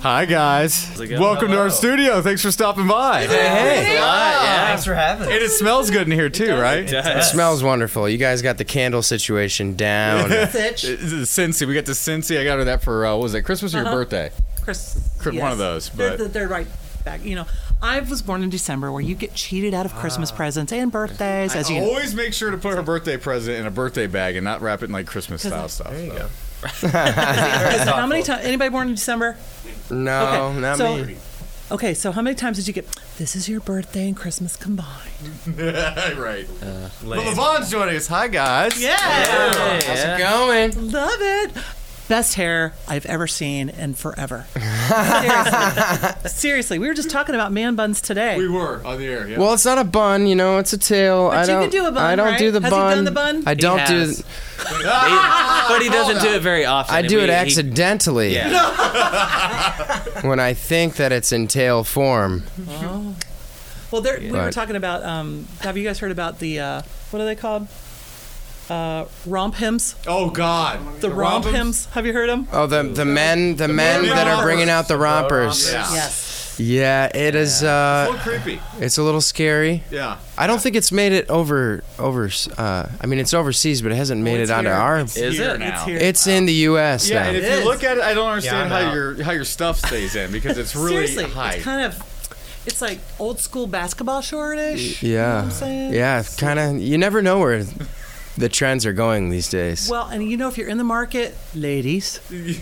Hi, guys. Welcome to our studio. Thanks for stopping by. Hey. Thanks for having us. And it smells good in here, too, right? It smells wonderful. You guys got the candle situation down. Cincy. We got the Cincy. I got her that for, what was it, Christmas or your birthday? One of those. But They're right back. You know, I was born in December where you get cheated out of Christmas presents and birthdays. I always make sure to put her birthday present in a birthday bag and not wrap it in like Christmas-style stuff. There you go. How many times? Anybody born in December? No, not me. Okay, so how many times did you get, this is your birthday and Christmas combined? Right. But LaVon's joining us. Hi, guys. Yeah. How's it going? Love it. Best hair I've ever seen in forever. Seriously, we were just talking about man buns today. We were on the air, yeah. Well, it's not a bun, it's a tail. But you can do a bun, I don't right? do the Has bun. he done the bun? I don't do. But he doesn't do it very often. I do it accidentally. When I think that it's in tail form. Oh. Well, we were talking about. Have you guys heard about the what are they called? Romp hymns. Oh God, the romp hymns. Have you heard them? Oh, the men that are bringing out the rompers. Yes. Yeah, it is. It's a little creepy. It's a little scary. Yeah. I don't think it's made it over. I mean, it's overseas, but it hasn't made it onto our. Is it now? It's here. It's in the U.S. Yeah, now. and if you look at it, I don't understand how your stuff stays in because it's really Seriously, high. it's kind of. It's like old school basketball short-ish. Yeah. You know what I'm saying? Yeah, kind of. You never know where the trends are going these days. Well, and if you're in the market, ladies.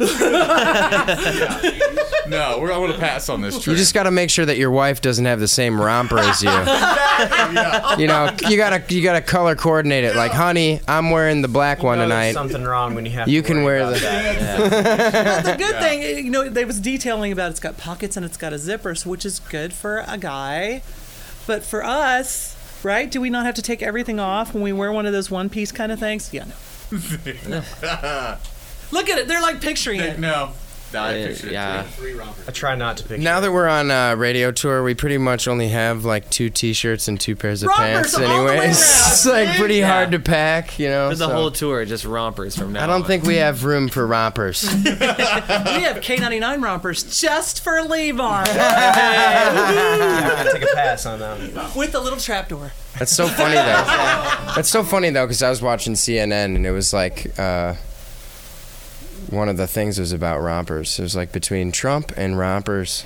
No, I want to pass on this trend. You just got to make sure that your wife doesn't have the same romper as you. You gotta color coordinate it. Like, honey, I'm wearing the black one tonight. There's something wrong when you have. You to can wear about the. that. But the good thing, they was detailing about it's got pockets and it's got a zipper, which is good for a guy. But for us, right? Do we not have to take everything off when we wear one of those one-piece kind of things? Yeah, no. Look at it. They're like picturing it. No. I pictured it too. I try not to picture. Now that we're on radio tour, we pretty much only have like 2 T-shirts and 2 pairs of Rompers pants. all the way Anyways, around. it's like pretty hard to pack, For the so. whole tour, just rompers from now. I don't think we have room for rompers. We have K99 rompers just for Levi. Take a pass on that. With the little trapdoor. That's so funny though. Because I was watching CNN and it was like one of the things was about rompers. It was like between Trump and rompers.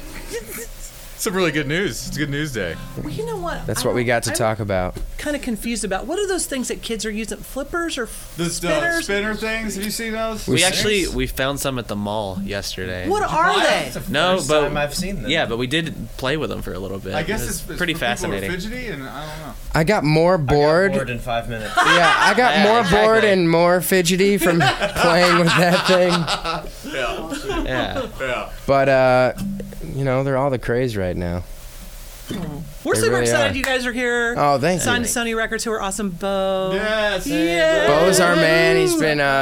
Some really good news. It's a good news day. Well, you know what? That's what we got to talk about. Kind of confused about what are those things that kids are using? Flippers or The spinners? spinner things. Have you seen those? We found some at the mall yesterday. What are they? No, First but time I've seen them. Yeah, but we did play with them for a little bit. I guess it's for pretty people fascinating. who are fidgety, and I don't know. I got more bored. I got bored in 5 minutes. Yeah, I got more bored and more fidgety from playing with that thing. Yeah. But they're all the craze right now. We're They super really excited are. you guys are here. Oh, thank you. Signed to Sony Records, who are awesome. Bo. Yes. Yeah. Bo's our man. He's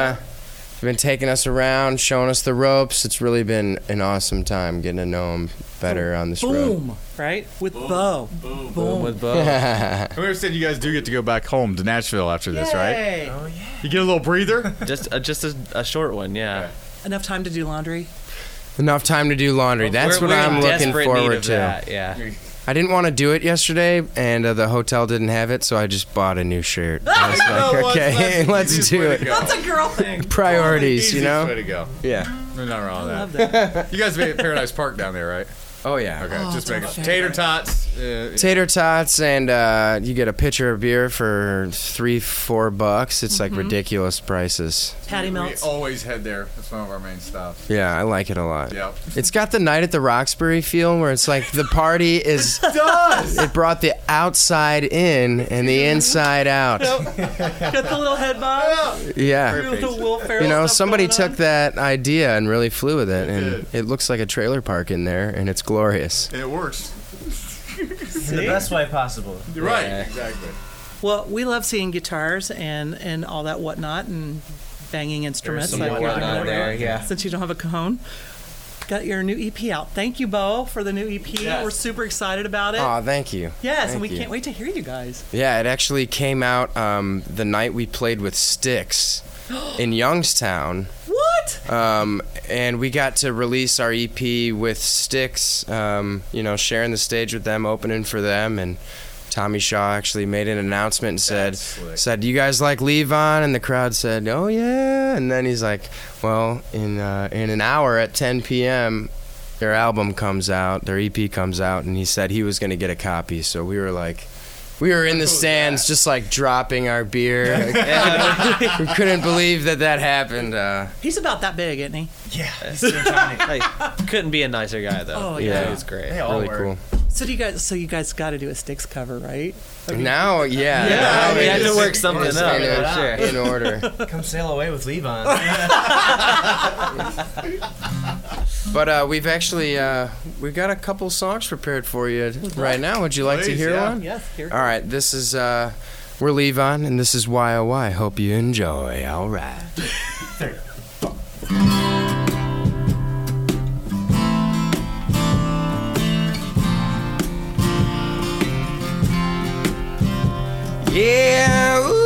been taking us around, showing us the ropes. It's really been an awesome time getting to know him better on this road. Boom. Right? With Bo. Boom. With Bo. I understand you guys do get to go back home to Nashville after this, right? Yay. Oh yeah. You get a little breather. just a short one, yeah. Enough time to do laundry. Enough time to do laundry. That's We're what I'm in looking desperate need forward of to. that, yeah. I didn't want to do it yesterday, and the hotel didn't have it, so I just bought a new shirt. I was like, okay, let's do it. That's a girl thing. Priorities, Easiest way to go. Yeah. There's nothing wrong with I love that. that. You guys made it Paradise Park down there, right? Oh, yeah. Okay, Oh, just it's making my tater favorite. tots. Tater tots, and you get a pitcher of beer for $3-4. It's like ridiculous prices. Patty We melts. always head there. That's one of our main stops. Yeah, I like it a lot. Yep. It's got the night at the Roxbury feel where it's like the party is. It brought the outside in and the inside out. Got the little head bob. Yeah. Little Will Ferrell stuff Somebody going took on. that idea and really flew with it, and did. it looks like a trailer park in there, and it's glorious. And it works. In the best way possible. You're right. Yeah. Exactly. Well, we love seeing guitars and all that whatnot and banging instruments. some like whatnot you're doing there, yeah. Since you don't have a cajon. Got your new EP out. Thank you, Bo, for the new EP. Yes. We're super excited about it. Oh, thank you. Yes, and we Thank you. can't wait to hear you guys. Yeah, it actually came out the night we played with Styx in Youngstown. What? And we got to release our EP with Styx, sharing the stage with them, opening for them, and Tommy Shaw actually made an announcement and said, "Do you guys like Levon?" And the crowd said, "Oh yeah." And then he's like, "Well, in an hour at 10 p.m., their album comes out, their EP comes out," and he said he was going to get a copy. So we were in the stands just like dropping our beer. We couldn't believe that happened. He's about that big, isn't he? Yeah, he's so tiny. Couldn't be a nicer guy though. Oh yeah, He was great. They all Really were. cool. So you guys got to do a Styx cover, right? Now, yeah. Yeah, we had to work something it's up. in order. Come sail away with Levon. But we've actually we've got a couple songs prepared for you right now. Would you like to hear one? Yes. Here. All right. This is we're Levon, and this is Y-O-Y. Hope you enjoy. All right. Yeah, ooh,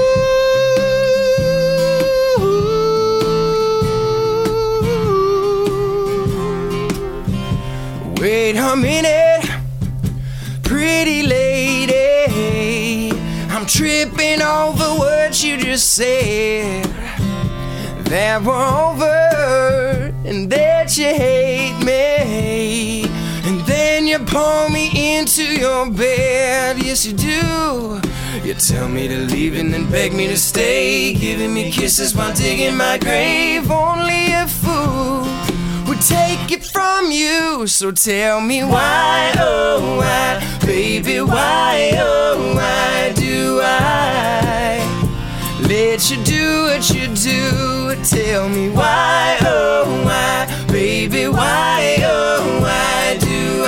wait a minute, pretty lady, I'm tripping over what you just said, that we're over and that you hate me, and then you pull me into your bed. Yes you do. You tell me to leave and then beg me to stay, giving me kisses while digging my grave. Only a fool would take it from you. So tell me why, oh why, baby, why, oh why do I let you do what you do? Tell me why, oh why, baby, why, oh why do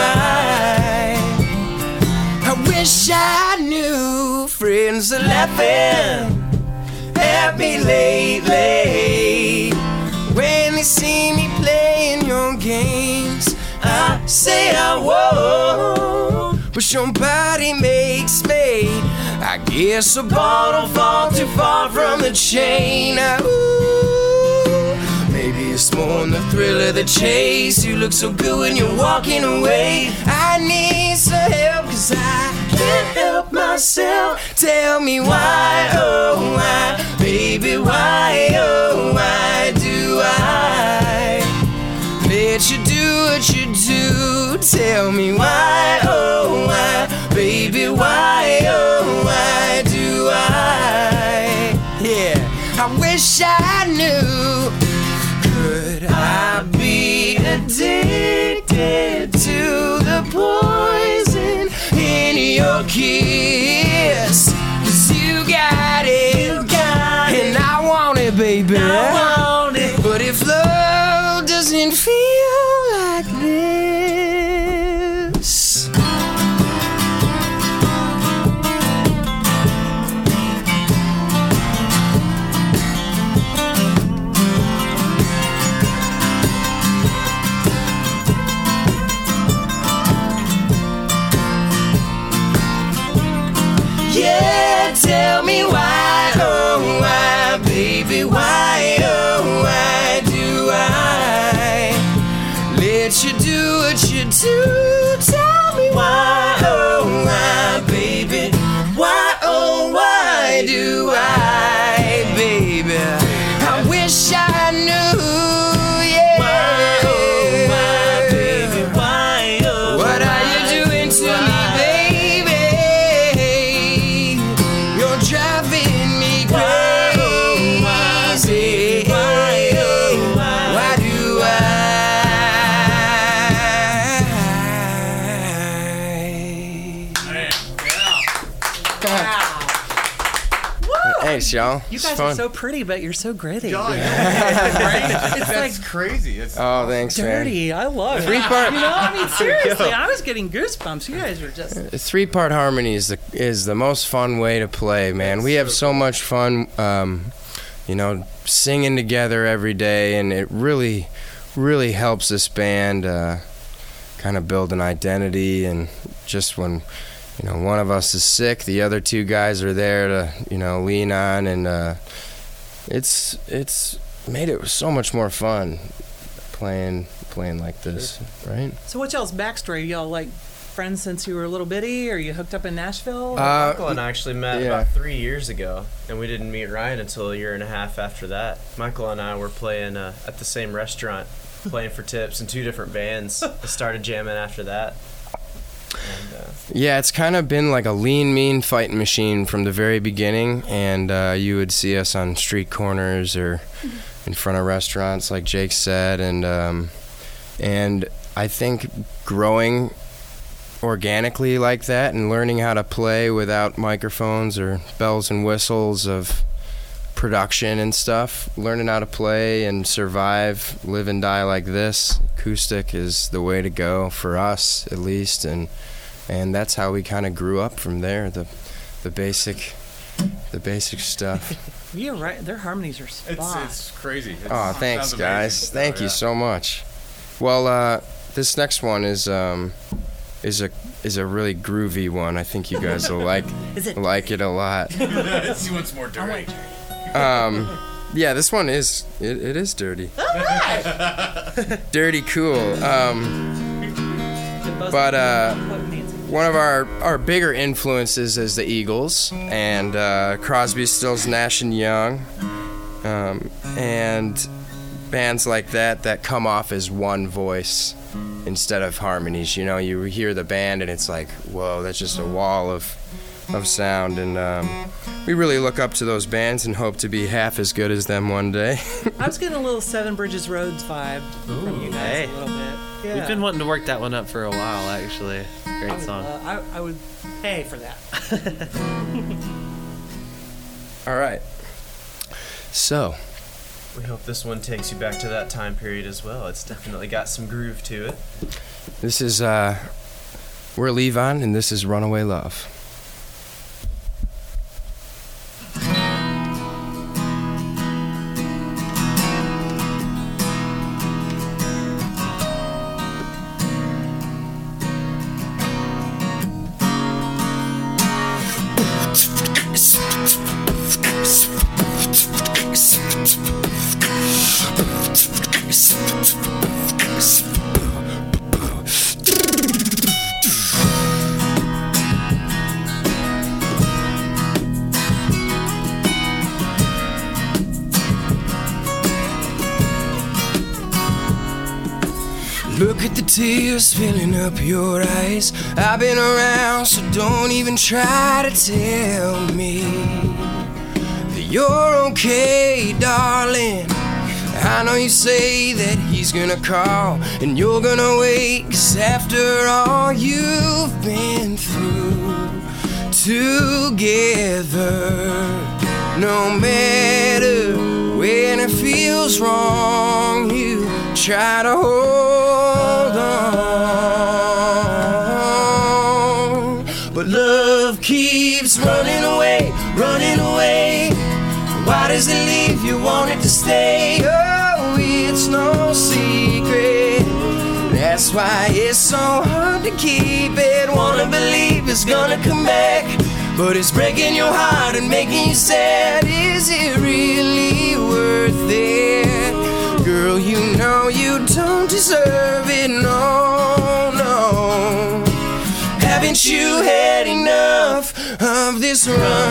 I wish I knew. Friends are laughing at me lately when they see me playing your games. I say I won't, but your body makes me. I guess a ball don't fall too far from the chain. Ooh, maybe it's more than the thrill of the chase. You look so good when you're walking away. I need some help 'cause I can't help myself. Tell me why, oh why, baby, why, oh why do I let you do what you do? Tell me why, oh why, baby, why, oh why do I? Yeah, I wish I knew. Could I be addicted to the poison in your kiss? 'Cause you got it, and I want it, baby. I want it. But if love doesn't feel like this, yeah, tell me why, oh why, baby, why, oh why do I let you do what you do? Tell me why, oh why, baby, why, oh why do I, baby? I wish I knew, yeah. Why, oh why, baby, why, oh what are you doing to me, baby? You're driving me crazy. Why do I? Thanks, y'all. You It's guys fun. are so pretty, but you're so gritty. That's crazy. Oh, thanks, Dirty. I love it. Three-part- You know, I mean, seriously, I was getting goosebumps. You guys are just. A three-part harmony is the most fun way to play, man. We have so much fun, singing together every day, and it really, really helps this band kind of build an identity. And just when, one of us is sick, the other two guys are there to, lean on, and it's made it so much more fun playing like this, right? So what's y'all's backstory? Y'all like friends since you were a little bitty, or you hooked up in Nashville? Michael and I actually met about 3 years ago, and we didn't meet Ryan until a year and a half after that. Michael and I were playing at the same restaurant, playing for tips in 2 different bands. I started jamming after that. And, yeah, it's kind of been like a lean, mean fighting machine from the very beginning, and you would see us on street corners or in front of restaurants, like Jake said, and I think growing organically like that and learning how to play without microphones or bells and whistles of production and stuff, learning how to play and survive, live and die like this, acoustic is the way to go for us at least, and that's how we kind of grew up from there, the basic stuff. You're right, their harmonies are spot. It's crazy. Thanks guys, thank you so much. Well, this next one is a really groovy one. I think you guys will like it a lot. He wants more dirty. Yeah, this one is it is dirty. Dirty cool. But one of our bigger influences is the Eagles and Crosby, Stills, Nash and Young, and bands like that come off as one voice instead of harmonies. You know, you hear the band and it's like, whoa, that's just a wall of sound, and we really look up to those bands and hope to be half as good as them one day. I was getting a little Seven Bridges Roads vibe from you guys a little bit. Yeah. We've been wanting to work that one up for a while, actually. Great song. I would pay for that. All right. So, we hope this one takes you back to that time period as well. It's definitely got some groove to it. This is, we're Levon, and this is Runaway Love. Look at the tears filling up your eyes. I've been around, so don't even try to tell me that you're okay, darling. I know you say that he's gonna call and you're gonna wait, 'cause after all you've been through together, no matter when it feels wrong, you try to hold on. But love keeps running away, running away. Why does it leave you wanting to stay? Oh, it's no secret. That's why it's so hard to keep it. Wanna believe it's gonna come back, but it's breaking your heart and making you sad. Is it really worth it? Girl, you know you don't deserve it, no, no. Haven't you had enough of this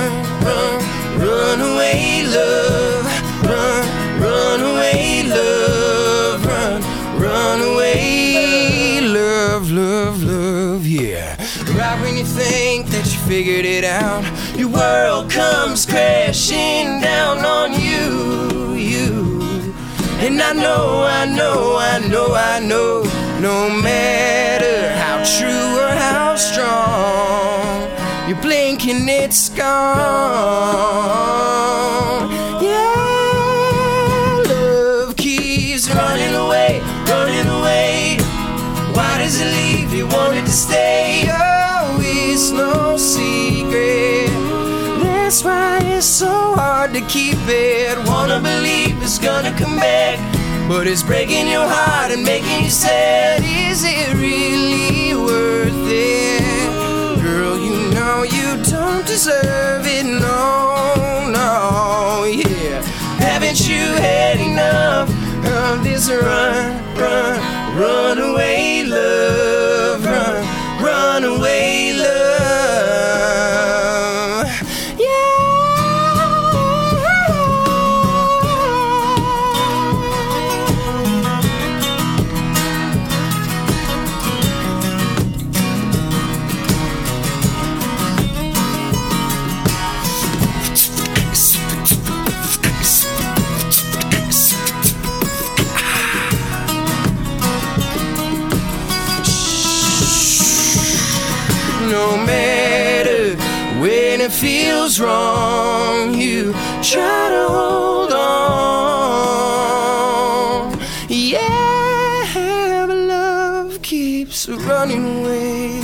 runaway love? Runaway love, runaway love, love, yeah. Right when you think that you figured it out, your world comes crashing down on you. And I know, no matter how true or how strong, you blink and it's gone. Yeah, love keeps running away, running away. Why does it leave you wanting to stay? Oh, it's no secret. That's why it's so hard to keep it. Wanna believe it's gonna come back, but it's breaking your heart and making you sad. Is it really worth it? Girl, you know you don't deserve it, no, no, yeah. Haven't you had enough no matter when it feels wrong, you try to hold on. Yeah, but love keeps running away.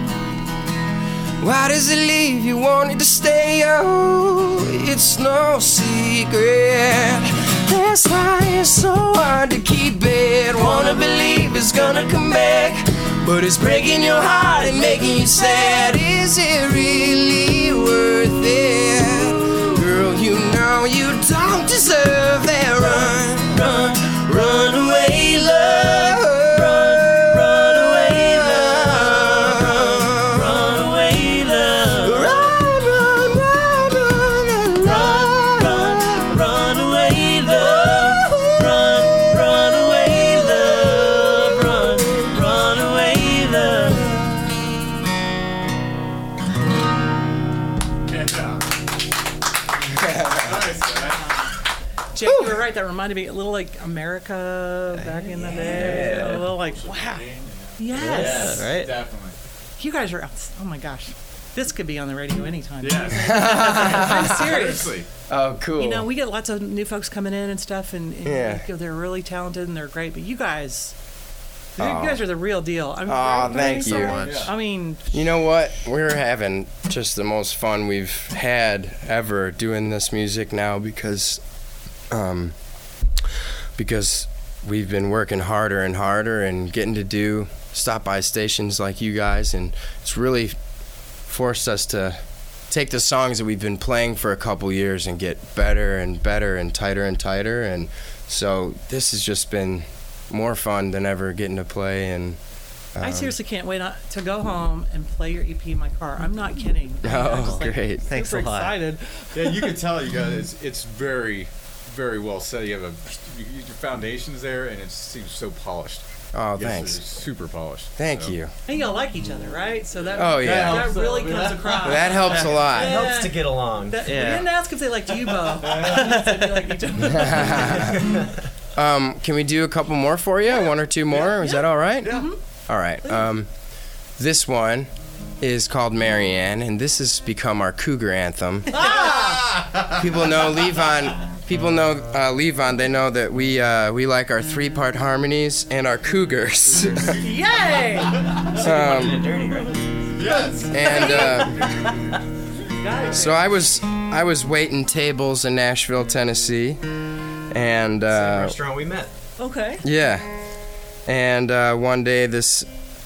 Why does it leave you wanting to stay? Oh, it's no secret. That's why it's so hard to keep it. Wanna believe it's gonna come back, but it's breaking your heart and making you sad. Is it really worth it? Girl, you know you don't deserve that. Run, run, run away, love. Run away, love. Run away, love. Run, run, run, run, run, run away, love. Run, run away, love. Run, run away, love. Jake, you were right. That reminded me a little like America back in the day. A little like, wow. Yes. Right? Definitely. You guys are, oh my gosh. This could be on the radio anytime. Yes. I'm serious. Seriously. Oh, cool. You know, we get lots of new folks coming in and stuff, and Yeah. they're really talented and they're great. But you guys are the real deal. I'm Aw, very thank you. sorry. Yeah. I mean, You know what? We're having just the most fun we've had ever doing this music now because we've been working harder and harder and getting to stop by stations like you guys, and it's really forced us to take the songs that we've been playing for a couple years and get better and better and tighter, and so this has just been more fun than ever getting to play. And I seriously can't wait to go home and play your EP in my car. I'm not kidding. I'm Oh, just, like, great. Thanks super a lot. excited. Yeah, you can tell you guys. It's very, very well set. You have your foundations there, and it seems so polished. Oh, Yes, thanks. it's super polished. Thank So. you. And y'all like each other, right? So that Oh, yeah. that really comes across. That helps a lot. It helps to get along. We Yeah. didn't ask if they liked you, Bo. Said they liked each other. Can we do a couple more for you? One or two more? Is that all right? Yeah. All right. This one is called Marianne, and this has become our cougar anthem. People know Levon. People know Levon. They know that we like our 3-part harmonies and our cougars. Yay! Dirty, right? Yes. And so I was waiting tables in Nashville, Tennessee, and Restaurant we met. Okay. yeah, and one day this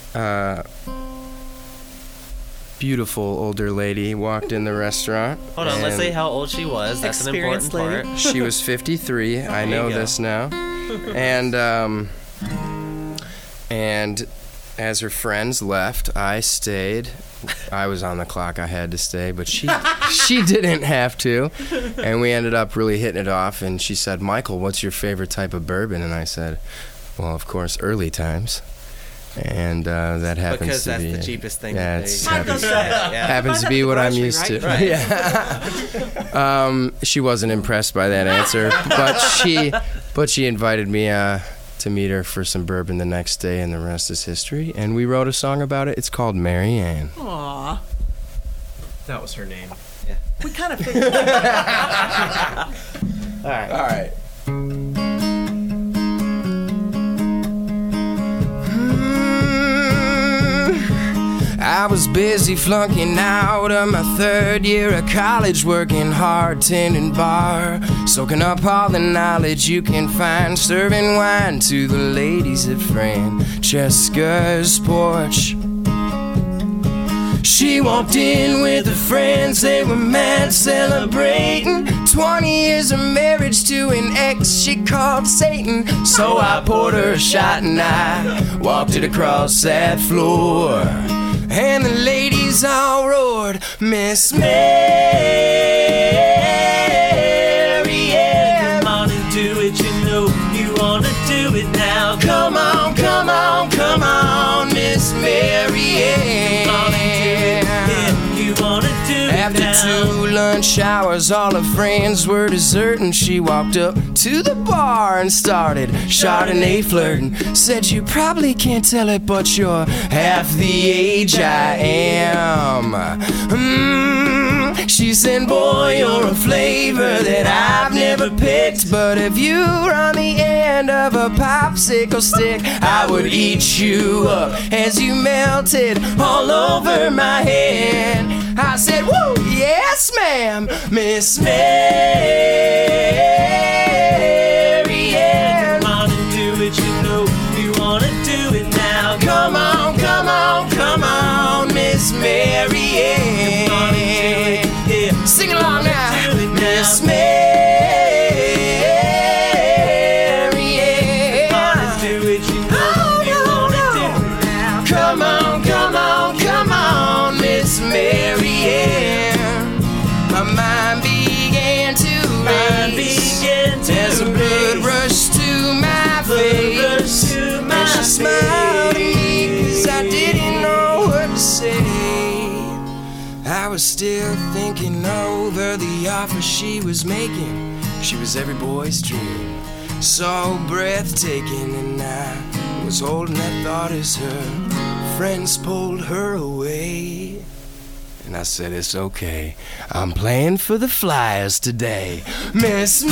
beautiful older lady walked in the restaurant. Hold on, let's and say how old she was. That's an important Experienced lady. part. She was 53. I know you go. this now. And as her friends left, I stayed. I was on the clock. I had to stay, but she didn't have to. And we ended up really hitting it off. And she said, "Michael, what's your favorite type of bourbon?" And I said, "Well, of course, early times." And that happens Because to that's be the cheapest thing. Yeah, that it's they- Michael said. Yeah. happens to be what I'm used to. Right? Yeah. She wasn't impressed by that answer, but she invited me to meet her for some bourbon the next day, and the rest is history. And we wrote a song about it. It's called Marianne. Aw. That was her name. We kind of figured All right. All right. I was busy flunking out of my 3rd year of college, working hard, tending bar, soaking up all the knowledge you can find, serving wine to the ladies at Francesca's porch. She walked in with her friends, they were mad, celebrating 20 years of marriage to an ex she called Satan. So I poured her a shot and I walked it across that floor. And the ladies all roared, "Miss Marianne, come on and do it, you know you wanna do it now. Come on, come on, come on, Miss Marianne. Come on and do it, yeah, you wanna do it now. After 2 morning showers, all her friends were deserting. She walked up to the bar and started Chardonnay flirting. Said you probably can't tell it, but you're half the age I am. She said, boy, you're a flavor that I've never picked, but if you were on the end of a popsicle stick, I would eat you up as you melted all over my head. I said, woo, yes, ma'am, Miss Mary Ann. Come on and do it, you know you wanna do it now. Come on, come on, come on, Miss Mary Ann. Come on and do it, yeah. Sing along now, Miss Mary Ann. Come on and do it, you know you wanna do it now. Come on, come on, come on, Miss Mary Ann. My mind began to race as a blood rushed to my face, and she smiled at me 'cause I didn't know what to say. I was still thinking over the offer she was making. She was every boy's dream, so breathtaking, and I was holding that thought as her friends pulled her away. And I said, it's okay, I'm playing for the Flyers today. Miss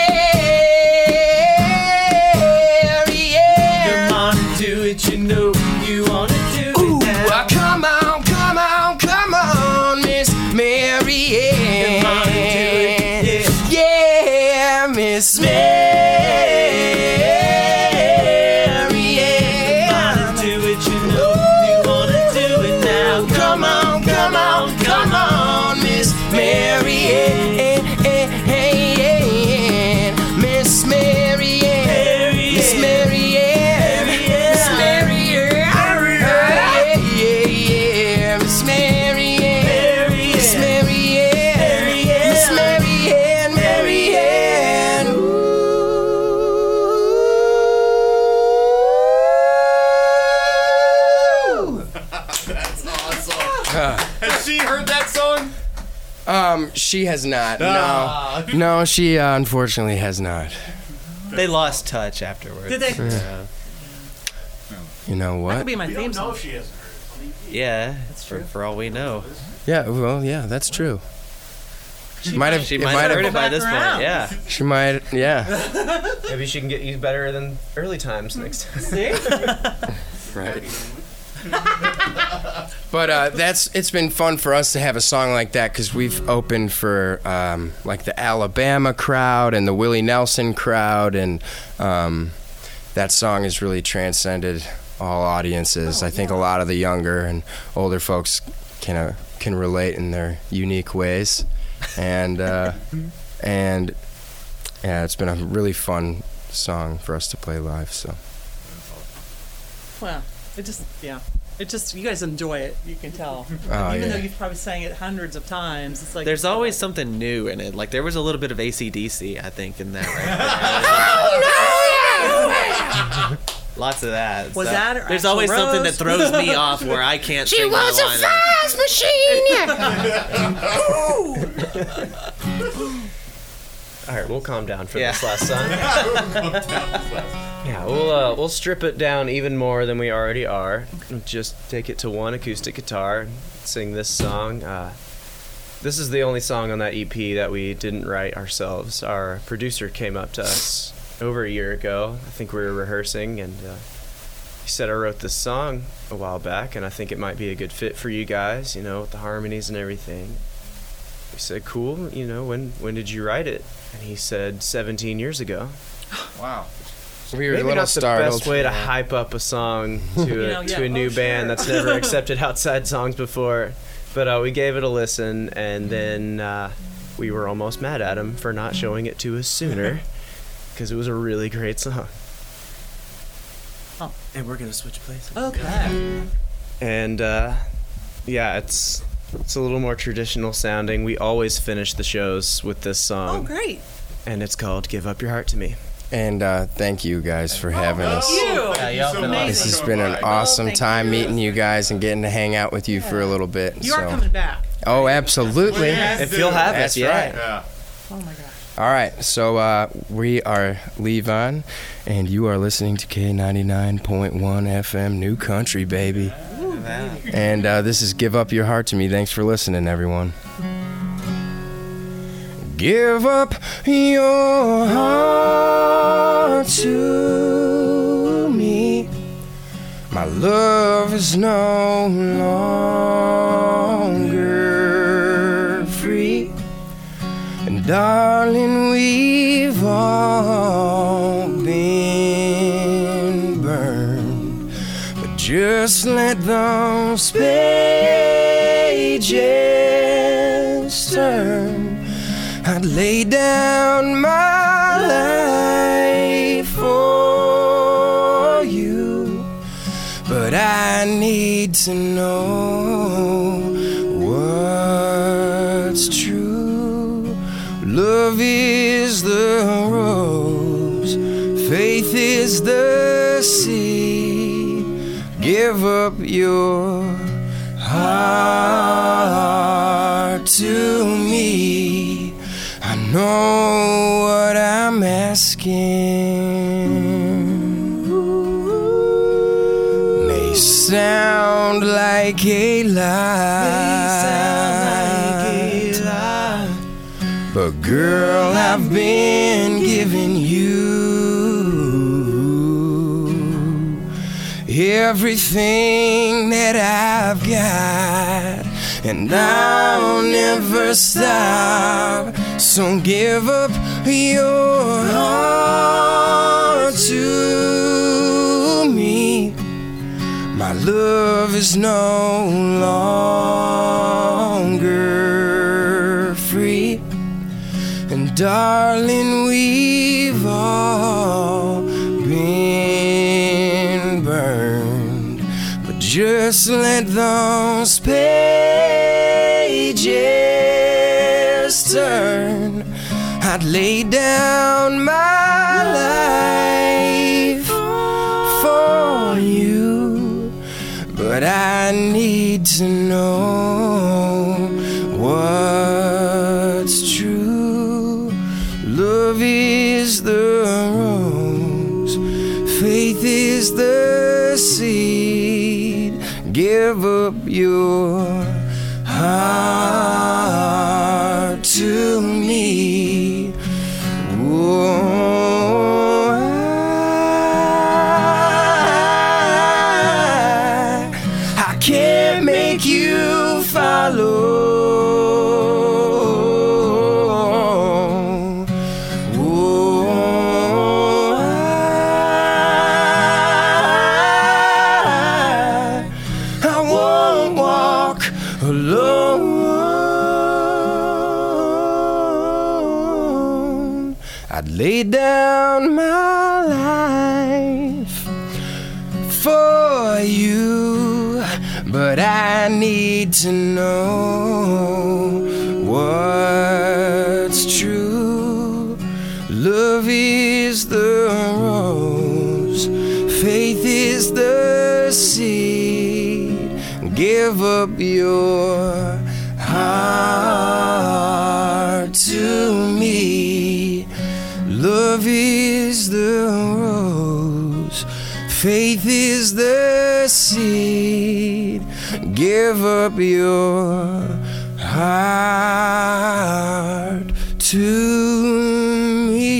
Mary Ann. Come on and do it, you know you wanna do it Ooh, now. come on, come on, come on, Miss Mary Ann. Come on and do it, yeah, Miss Mary Ann. Come on and do it, you know you wanna do it now. Come on, come on, come on, Miss Mary Ann. Miss Mary Ann. Miss Mary Ann. Miss Mary Ann. Yeah, Miss Mary Ann. Miss Mary Ann. Miss Mary Ann. Mary Ann. Ooh. Has she heard that song? She has not. No, she unfortunately has not. They lost touch afterwards. Did they? You know That what? could be my theme song. Yeah, for all we know. Yeah, well, yeah, that's true. Might have. She it might might have heard have. it by this Back around. point. Yeah. She might. Yeah. Maybe she can get you better than early times next time. See? Right. But it's been fun for us to have a song like that because we've opened for like the Alabama crowd and the Willie Nelson crowd, and that song has really transcended all audiences. I think a lot of the younger and older folks can relate in their unique ways, and yeah, it's been a really fun song for us to play live. So. Well, it just, you guys enjoy it. You can tell. Oh, Even yeah. though you've probably sang it hundreds of times, it's like There's always something new in it. Like there was a little bit of AC/DC, I think, in that right there. Lots of that. Was So that or there's Axl always something that Rose? throws me off where I can't. She sing my was a line. fast machine. All right, we'll calm down for Yeah. this last song. Yeah, we'll strip it down even more than we already are. Just take it to one acoustic guitar, and sing this song. This is the only song on that EP that we didn't write ourselves. Our producer came up to us over a year ago. I think we were rehearsing, and he said, I wrote this song a while back, and I think it might be a good fit for you guys, you know, with the harmonies and everything. We said, cool, you know, when did you write it? And he said, 17 years ago. Wow. We were Maybe a little not the startled. best way to hype up a song to know, to a yeah, new oh, band sure. that's never accepted outside songs before. But we gave it a listen, and then we were almost mad at him for not showing it to us sooner, because it was a really great song. And we're gonna switch places. Okay. And yeah, it's a little more traditional sounding. We always finish the shows with this Oh, song, great. and it's called "Give Up Your Heart to Me." And thank you guys for having us. You. Yeah, y'all been Amazing. This has been an awesome thank time you. meeting you guys and getting to hang out with you for a little bit. You are coming back. Oh, absolutely. If you'll have us, That's yeah. right. Yeah. Oh my gosh. All right, so we are Levon, and you are listening to K99.1 FM New Country, baby. And this is Give Up Your Heart to Me. Thanks for listening, everyone. Give up your heart to me. My love is no longer free. And darling, we've all been burned. But just let those pages turn. I'd lay down my life for you. But I need to know what's true. Love is the rose, faith is the seed. Give up your heart to me. I know what I'm asking. May sound like a lie. But girl, I've been giving you everything that I've got, and I'll never stop. So give up your heart to me. My love is no longer free. And darling, we've all been burned. But just let those pages turn. I'd lay down my life for you. But I need to know what's true. Love is the rose, faith is the seed. Give up your heart to me. Whoa, I can't make you follow. Alone, I'd lay down my life for you, but I need to know what's true. Love is the rose, faith is the seed. Give up your heart to me. Love is the rose, faith is the seed. Give up your heart to me.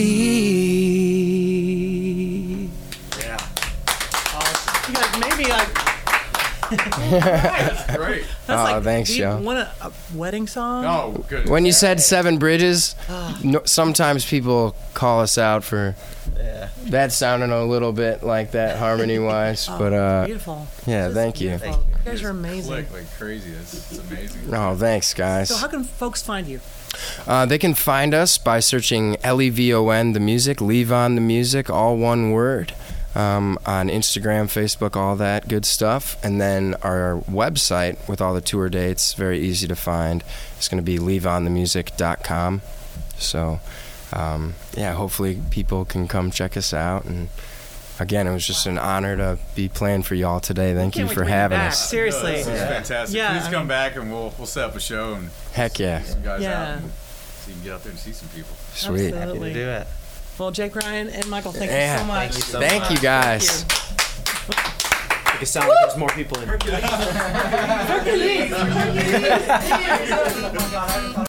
You guys maybe like That's great. that's Oh, like, thanks, do you Joe. want a wedding song? Oh, good. When you said Seven Bridges, no, sometimes people call us out for that sounding a little bit like that harmony-wise, Oh, but beautiful. yeah, This is thank you. beautiful. You guys are amazing. Click like crazy. It's amazing. Oh, thanks, guys. So how can folks find you? They can find us by searching Levon the Music, Levon the Music, all one word, on Instagram, Facebook, all that good stuff. And then our website with all the tour dates, very easy to find. It's going to be levonthemusic.com. So, yeah, hopefully people can come check us out and again, it was just an honor to be playing for y'all today. Thank you Can't wait for to bring having back. us. Seriously. This is fantastic. Yeah. Please come back and we'll set up a show and Heck yeah. get some guys Yeah. out and so you can get out there and see some people. Sweet. Absolutely. Do it. Well, Jake Ryan and Michael, thank you Yeah. so much. Thank you guys. Make it sound like there's more people in here.